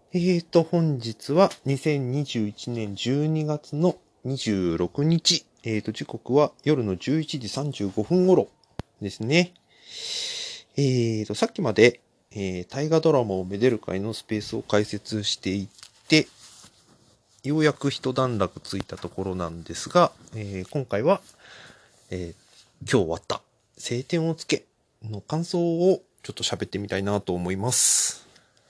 本日は2021年12月の26日。時刻は夜の11時35分頃ですね。さっきまで、大河ドラマをめでる会のスペースを開設していって、ようやく一段落ついたところなんですが、今回は、今日終わった晴天をつけの感想をちょっと喋ってみたいなと思います。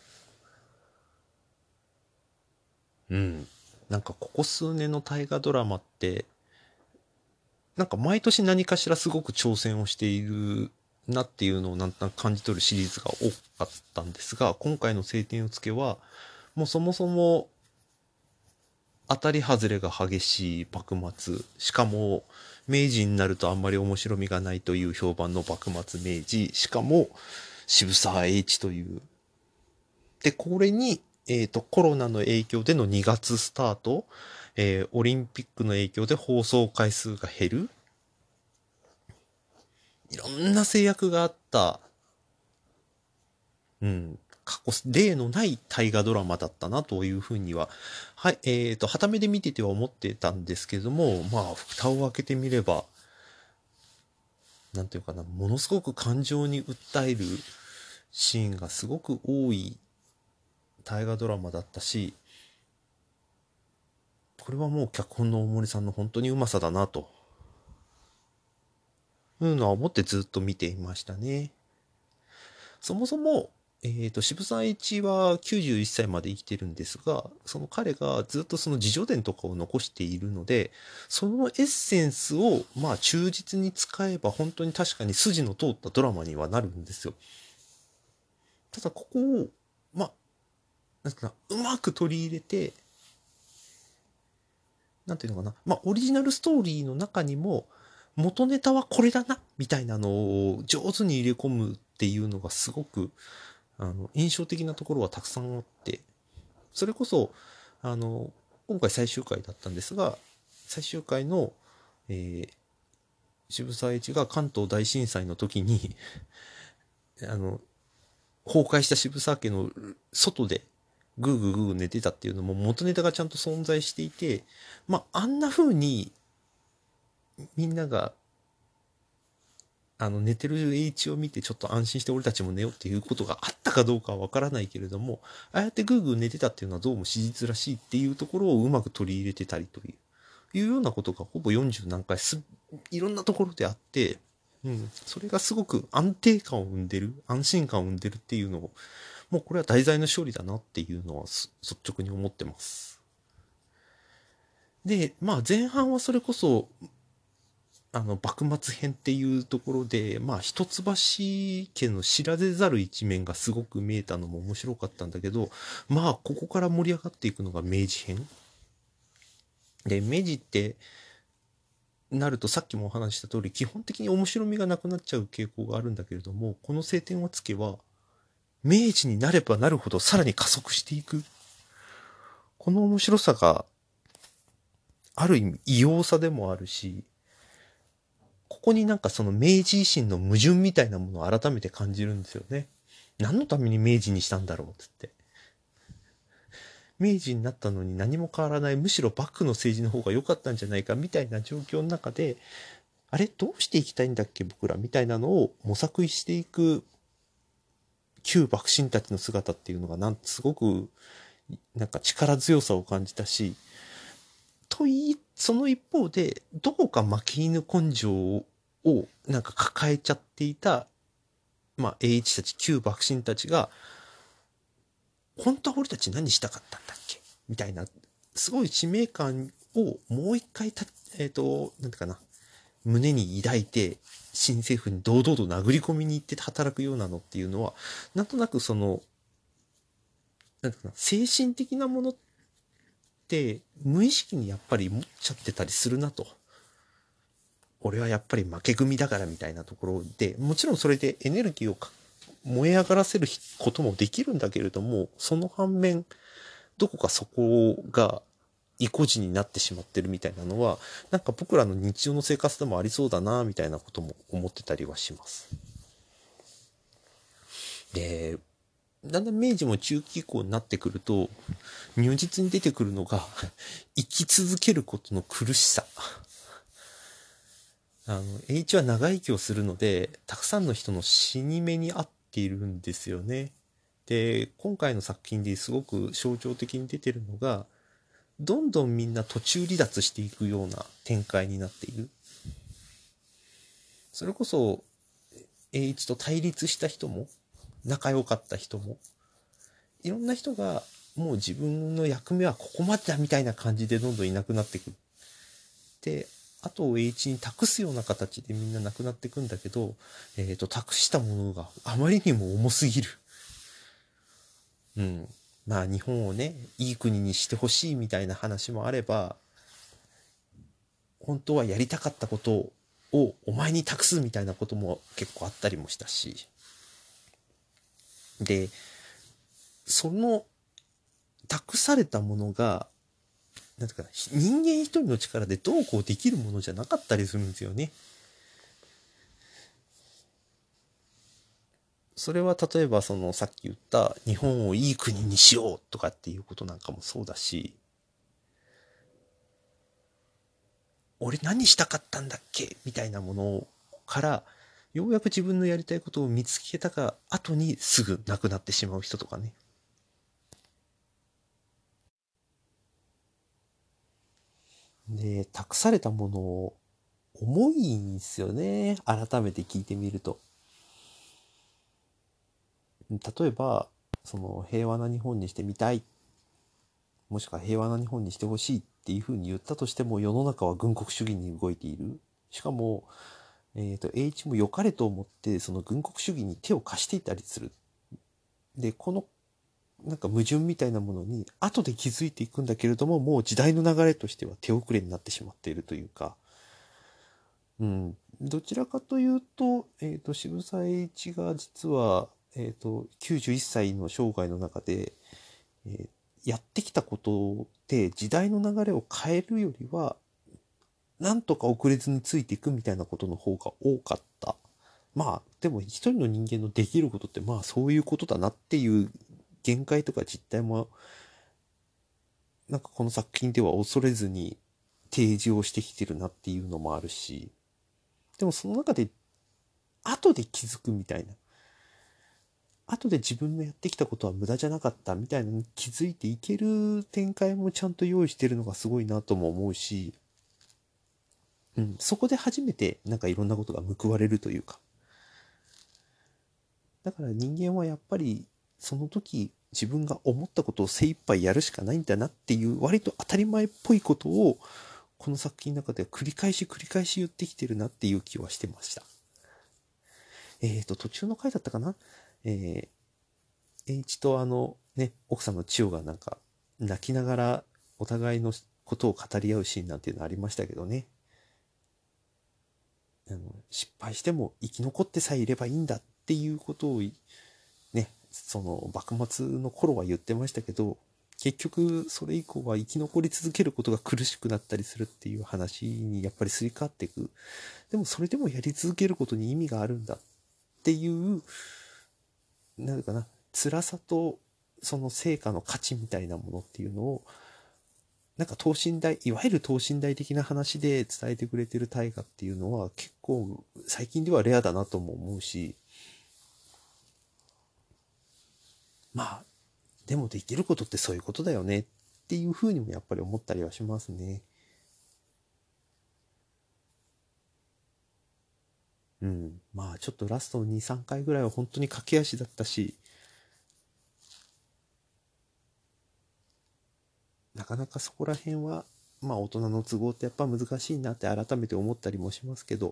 なんかここ数年の大河ドラマって、なんか毎年何かしらすごく挑戦をしているなっていうのをなんとなく感じ取るシリーズが多かったんですが、今回の晴天をつけは、もうそもそも当たり外れが激しい幕末、しかも明治になるとあんまり面白みがないという評判の幕末明治、しかも渋沢栄一という。で、これに、コロナの影響での2月スタート、オリンピックの影響で放送回数が減る。いろんな制約があった、過去例のない大河ドラマだったなというふうには、はい、傍目で見てては思ってたんですけども、まあ、蓋を開けてみれば、なんていうかな、ものすごく感情に訴えるシーンがすごく多い大河ドラマだったし、これはもう脚本の大森さんの本当にうまさだなというのは思ってずっと見ていましたね。そもそも、渋沢栄一は91歳まで生きてるんですが、その彼がずっとその自叙伝とかを残しているので、そのエッセンスを、まあ忠実に使えば本当に確かに筋の通ったドラマにはなるんですよ。ただここを、まあ、なんかうまく取り入れて、なんていうのかな、まあオリジナルストーリーの中にも、元ネタはこれだな、みたいなのを上手に入れ込むっていうのがすごく、印象的なところはたくさんあって、それこそ、今回最終回だったんですが、最終回の、えー渋沢栄一が関東大震災の時に崩壊した渋沢家の外でグーグーグー寝てたっていうのも元ネタがちゃんと存在していて、まあ、あんな風にみんなが寝てる栄一を見てちょっと安心して俺たちも寝ようっていうことがあったかどうかはわからないけれども、ああやってグーグー寝てたっていうのはどうも史実らしいっていうところをうまく取り入れてたりというようなことがほぼ40何回いろんなところであって、それがすごく安定感を生んでる、安心感を生んでるっていうのを、もうこれは題材の勝利だなっていうのは率直に思ってます。で、まあ前半はそれこそ幕末編っていうところで、まあ、一橋家の知られざる一面がすごく見えたのも面白かったんだけど、まあ、ここから盛り上がっていくのが明治編。で、明治ってなるとさっきもお話しした通り、基本的に面白みがなくなっちゃう傾向があるんだけれども、この晴天をつけは、明治になればなるほどさらに加速していく。この面白さが、ある意味異様さでもあるし、ここになんかその明治維新の矛盾みたいなものを改めて感じるんですよね。何のために明治にしたんだろうっつって。明治になったのに何も変わらない、むしろ幕府の政治の方が良かったんじゃないかみたいな状況の中で、あれどうしていきたいんだっけ僕らみたいなのを模索していく旧幕臣たちの姿っていうのがすごくなんか力強さを感じたし、その一方で、どこか負け犬根性をなんか抱えちゃっていた、まあ、栄一たち、旧幕臣たちが、本当は俺たち何したかったんだっけみたいな、すごい使命感をもう一回なんていうかな、胸に抱いて、新政府に堂々と殴り込みに行って働くようなのっていうのは、なんとなくなんていうかな、精神的なものって無意識にやっぱり持っちゃってたりするなと。俺はやっぱり負け組だからみたいなところで、もちろんそれでエネルギーを燃え上がらせることもできるんだけれども、その反面、どこかそこが意固地になってしまってるみたいなのは、なんか僕らの日常の生活でもありそうだな、みたいなことも思ってたりはします。で、 だんだん明治も中期以降になってくると、如実に出てくるのが、生き続けることの苦しさ。栄一は長生きをするので、たくさんの人の死に目に遭っているんですよね。で、今回の作品ですごく象徴的に出てるのが、どんどんみんな途中離脱していくような展開になっている。それこそ、栄一と対立した人も、仲良かった人も、いろんな人が、もう自分の役目はここまでだみたいな感じでどんどんいなくなっていく。で、あとを栄一に託すような形でみんな亡くなっていくんだけど、託したものがあまりにも重すぎる。うん。まあ日本をね、いい国にしてほしいみたいな話もあれば、本当はやりたかったことをお前に託すみたいなことも結構あったりもしたし。で、その託されたものが、なんていうか、人間一人の力でどうこうできるものじゃなかったりするんですよね。それは例えばそのさっき言った日本をいい国にしようとかっていうことなんかもそうだし、俺何したかったんだっけみたいなものから、ようやく自分のやりたいことを見つけたか後にすぐ亡くなってしまう人とかね。で、託されたものを重いんですよね。改めて聞いてみると。例えば、その平和な日本にしてみたい。もしくは平和な日本にしてほしいっていうふうに言ったとしても、世の中は軍国主義に動いている。しかも、栄一も良かれと思って、その軍国主義に手を貸していたりする。で、この、なんか矛盾みたいなものに、後で気づいていくんだけれども、もう時代の流れとしては手遅れになってしまっているというか、うん。どちらかというと、渋沢栄一が実は、91歳の生涯の中で、えーやってきたことで時代の流れを変えるよりは、なんとか遅れずについていくみたいなことの方が多かった。まあ、でも一人の人間のできることってまあそういうことだなっていう限界とか実態も、なんかこの作品では恐れずに提示をしてきてるなっていうのもあるし、でもその中で後で気づくみたいな。後で自分のやってきたことは無駄じゃなかったみたいなのに気づいていける展開もちゃんと用意してるのがすごいなとも思うし、うん、そこで初めてなんかいろんなことが報われるというか。だから人間はやっぱりその時自分が思ったことを精一杯やるしかないんだなっていう割と当たり前っぽいことをこの作品の中では繰り返し繰り返し言ってきてるなっていう気はしてました。途中の回だったかな。栄一とね、奥さんの千代がなんか泣きながらお互いのことを語り合うシーンなんていうのありましたけどね。失敗しても生き残ってさえいればいいんだっていうことをね、その幕末の頃は言ってましたけど、結局それ以降は生き残り続けることが苦しくなったりするっていう話にやっぱりすり替わっていく。でもそれでもやり続けることに意味があるんだっていう、なんかな、辛さとその成果の価値みたいなものっていうのを、なんか等身大、いわゆる等身大的な話で伝えてくれてる大河っていうのは結構最近ではレアだなとも思うし、まあ、でもできることってそういうことだよねっていうふうにもやっぱり思ったりはしますね。うん。まあちょっとラストの2、3回ぐらいは本当に駆け足だったし、なかなかそこら辺は、まあ大人の都合ってやっぱ難しいなって改めて思ったりもしますけど、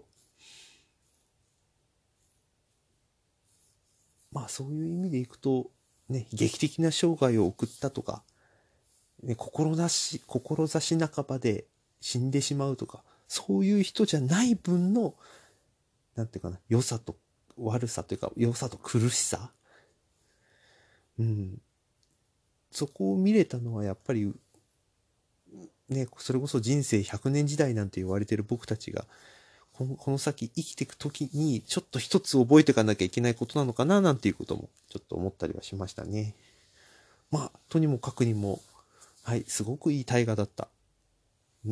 まあそういう意味でいくと、ね、劇的な生涯を送ったとか、ね、志半ばで死んでしまうとか、そういう人じゃない分の、なんていうかな、良さと悪さというか、良さと苦しさ、うん、そこを見れたのはやっぱり、ね、それこそ人生100年時代なんて言われてる僕たちが、 この先生きていくときに、ちょっと一つ覚えていかなきゃいけないことなのかな、なんていうことも、ちょっと思ったりはしましたね。まあ、とにもかくにも、はい、すごくいい大河だった。うん。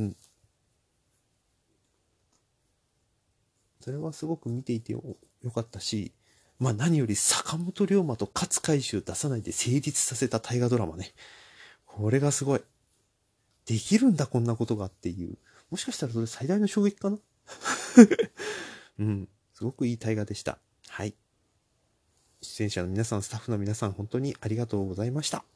それはすごく見ていてよかったし、まあ何より坂本龍馬と勝海舟出さないで成立させた大河ドラマね。これがすごい。できるんだ、こんなことがっていう。もしかしたらそれ最大の衝撃かな。うん。すごくいい大河でした。はい。出演者の皆さん、スタッフの皆さん、本当にありがとうございました。